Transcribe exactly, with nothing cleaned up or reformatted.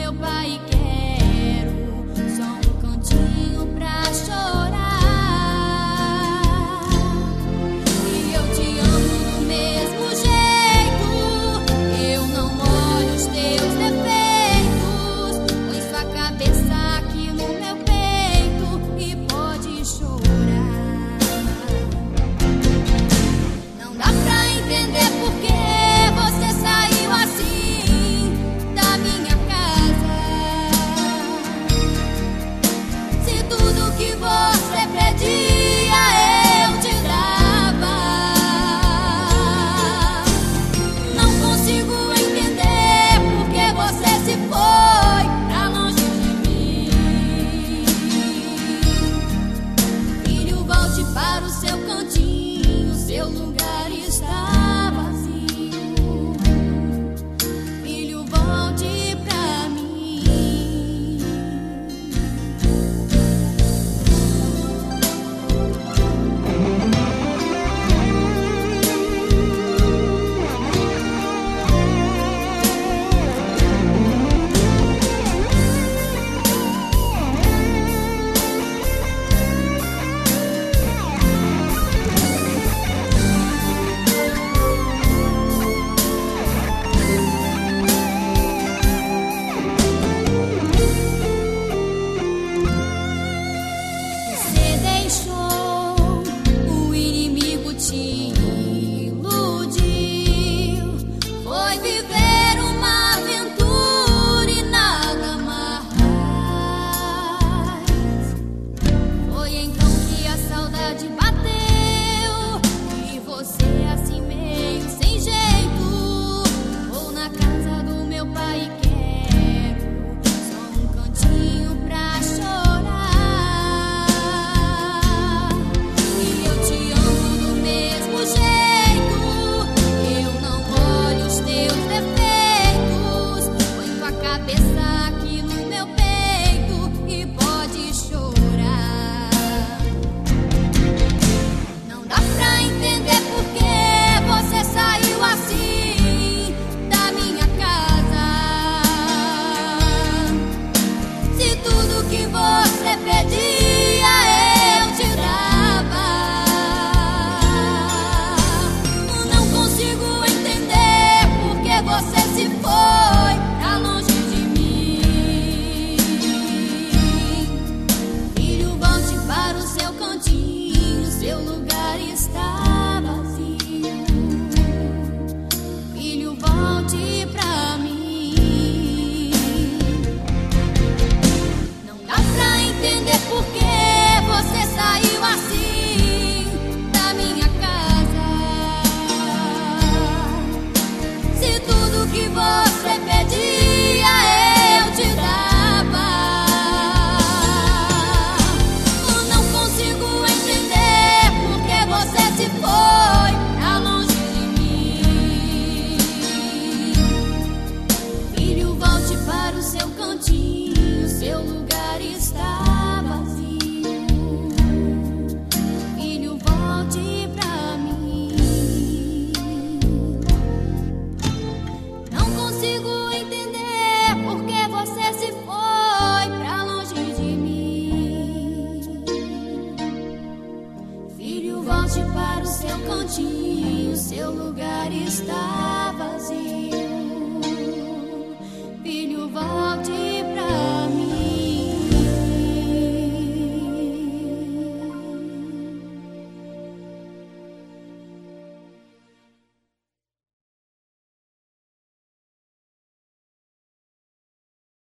meu pai quero só um cantinho pra chorar. E eu te amo do mesmo jeito, eu não olho os teus defeitos. Põe sua cabeça aqui no meu peito e pode chorar. Não dá pra entender por que você saiu assim da minha casa. Se tudo que você pedia eu te dava. Não consigo entender por que você se foi pra longe de mim. Filho, volte para o seu cantinho, seu lugar está vazio. Filho, volte pra mim. Você deixou o inimigo te iludiu. Foi viver uma aventura e nada mais. Foi então que a saudade bateu e você assim meio sem jeito. Vou na casa do meu pai e quero só um cantinho pra chorar. E eu te amo do mesmo jeito, eu não olho os teus defeitos. Põe tua cabeça aqui no meu peito e pode chorar. Não dá pra entender por que você saiu assim da minha casa. Se tudo que você pedia eu te dava. Não consigo entender por que você se foi pra longe de mim. Filho, volte para o seu cantinho, seu lugar está vazio. Filho, volte pra mim. Não dá pra entender por que você saiu assim da minha casa. Se tudo que você pedia eu te dava. Não consigo entender por que você se foi pra longe de mim. Filho, volte para o seu cantinho, seu lugar está vazio. Filho, volte pra mim. Não consigo entender por que você se foi pra longe de mim. Filho, volte para o seu cantinho, seu lugar está vazio. Filho, volte